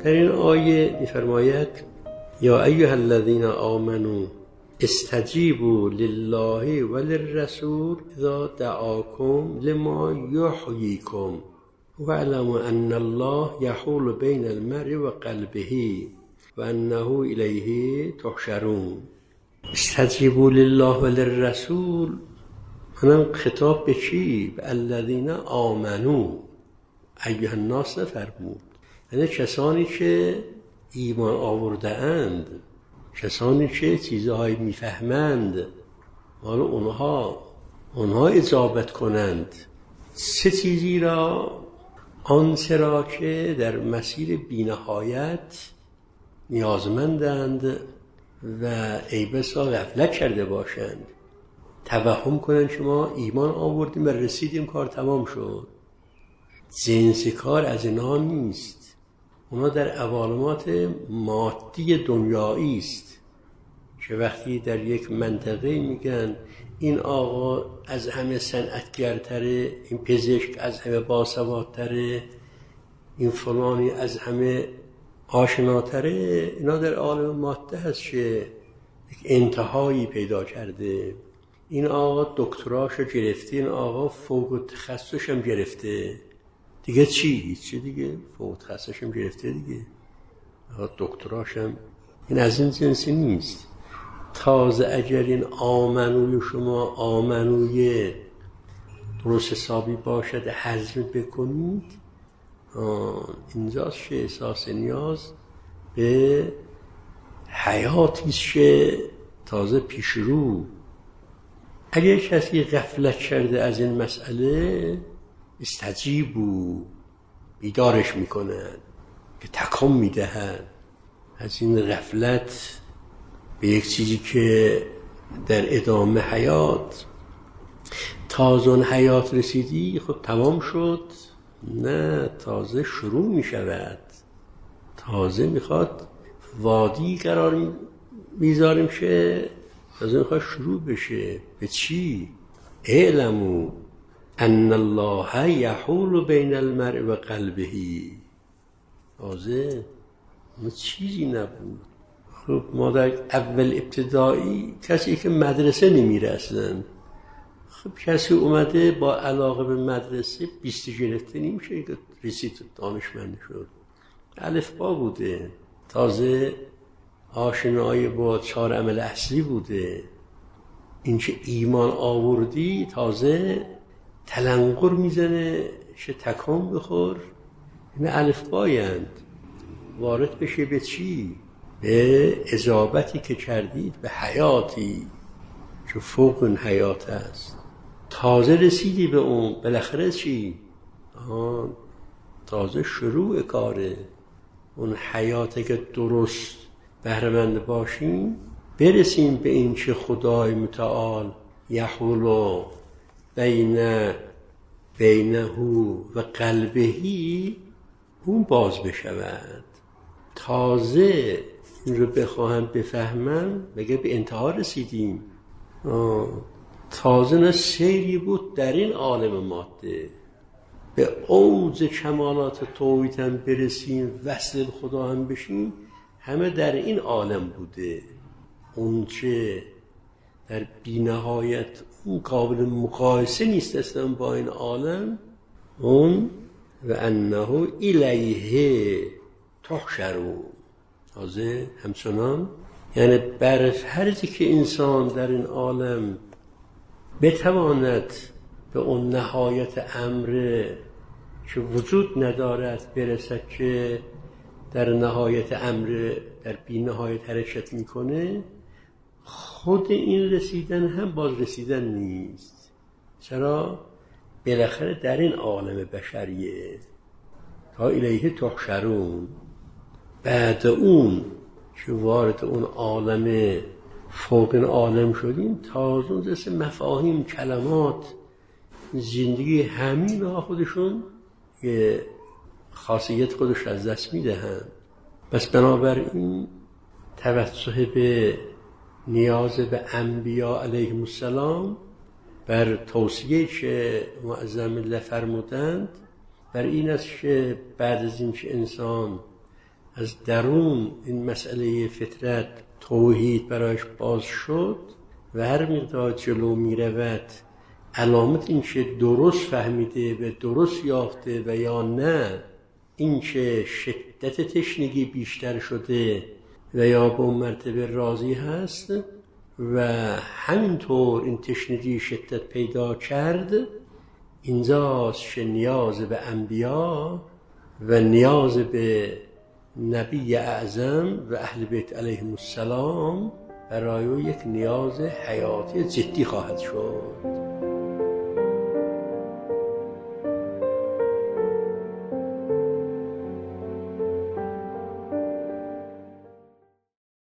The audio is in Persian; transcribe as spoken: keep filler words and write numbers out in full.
در این آیه می‌فرماید یا ایها الذین آمنوا استجیبوا لله وللرسول اذا دعاکم لما یحییکم واعلموا ان الله یحول بین المرء و قلبه و انه الیه تحشرون. استجیبوا لله وللرسول، منم خطاب به چی؟ به الذین آمنوا، ایها الناس فرمود، یعنی کسانی که ایمان آورده اند، کسانی که چیزهایی میفهمند، حالا اونها اونها اجابت کنند. سه چیزی را، آن سه را که در مسیر بی‌نهایت نیازمندند و ای بسا غفلت کرده باشند، توهم کنند که ما ایمان آوردیم و رسیدیم، کار تمام شد. جنس کار از اینها نیست. اونا در عوالمات مادی دنیایی است که وقتی در یک منطقه میگن این آقا از همه صنعتگرتره، این پزشک از همه باسوادتره، این فلانی از همه آشناتره، اینا در عالم ماده هست که یک انتهایی پیدا کرده. این آقا دکتراشو گرفته، این آقا فوق تخصصش هم گرفته، دیگه چی؟ چی دیگه؟ فوق تخصصش هم گرفته دیگه، دکتراش هم. این از این جنسی نیست. تازه اگر این آمنوی شما آمنوی درست حسابی باشد، هضم بکنید، اینجاست که احساس نیاز به حیاتیست که تازه پیش رو. اگر کسی غفلت کرده از این مسئله، استجیبو، بیدارش میکنن، که تکان میدهن از این غفلت به یک چیزی که در ادامه حیات، تازه اون حیات رسیدی، خب تمام شد؟ نه، تازه شروع میشود. تازه میخواد وادی قرار میذاریم که تازه میخواد شروع بشه. به چی؟ اعلموا ان الله یحول بین المرء و قلبه. تازه ما چیزی نبود. خب ما در اول ابتدایی کسی که مدرسه نمیره اصلا، خب کسی اومده با علاقه به مدرسه بیست گرفته نمیشه که رسید دانشمند شد. الف با بوده، تازه آشنایی با چهار عمل اصلی بوده. این که ایمان آوردی تازه تلنگر میزنه که تکان بخور. این الف بایند وارد بشه به چی؟ به اجابتی که کردید به حیاتی که فوق این حیات است. تازه رسیدی به اون، بالاخره چی؟ آه، تازه شروع کاره. اون حیاتی که درست بهره‌مند باشیم، برسیم به این که خدای متعال یحول بین بینه و قلبهی، اون باز بشود. تازه این رو بخواهم بفهمم، بگه به انتها رسیدیم. تازه نه سیری بود در این عالم ماده، به اوج کمالات توحید هم برسیم، وصل خدا هم بشیم، همه در این عالم بوده. اون چه در بی‌نهایت اون قابل مقایسه نیست اصلا با این عالم، اون و انه الیه تحشرون. تازه همچنان، یعنی بر فرضی که انسان در این عالم بتواند به اون نهایت امر که وجود ندارد برسد، که در نهایت امر در بی نهایت حرکت میکنه، خود این رسیدن هم باز رسیدن نیست. چرا؟ بالاخره در این عالم بشریه تا الیه تحشرون، بعد اون که وارد اون عالم فوق این عالم شدیم، تازه اون دسته مفاهیم، کلمات، زندگی همین ها خودشون یه خاصیت خودش از دست میدهن. بس بنابراین توجه به نیاز به انبیاء علیهم السلام بر توصیه که معظم الله فرمودند، بر این است که بعد از این که انسان از درون این مسئله فطرت توحید برایش باز شد و هر مقدار جلو می رود علامت این چه درست فهمیده و درست یافته و یا نه این چه شدت تشنگی بیشتر شده و یا به اون مرتبه راضی هست و همینطور این تشنگی شدت پیدا کرد، اینجاست که نیاز به انبیا و نیاز به نبی اعظم و اهل بیت علیهم السلام برای یک نیاز حیاتی جدی خواهد شد.